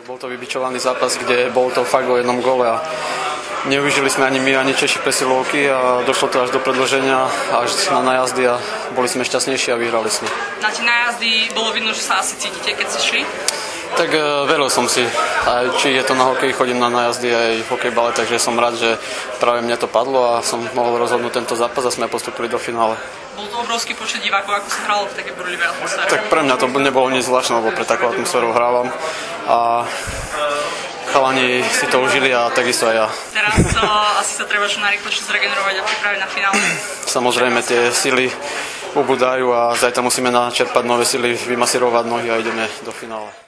Bol to vybičovaný zápas, kde bol to fakt o jednom gole a neužili sme ani my, ani Češi presilovky a došlo to až do predĺženia, až na najazdy a boli sme šťastnejší a vyhrali sme. Na tie najazdy bolo vidno, že sa asi cítite, keď ste šli? Tak veril som si, aj či je to na hokeji, chodím na najazdy aj v hokejbale, takže som rád, že práve mne to padlo a som mohol rozhodnúť tento zápas a sme postupili do finále. Bol to obrovský počet divákov, ako sa hralo v takej burlivej atmosfére? Tak pre mňa to nebolo nič zvláštne, lebo pre takú atmosféru hrávam a chalani si to užili a takisto aj ja. Teraz asi sa treba čo najrýchlejšie zregenerovať a pripraviť na finále. Samozrejme tie sily ubúdajú a zajtra musíme načerpať nové sily, vymasírovať nohy a ideme do finále.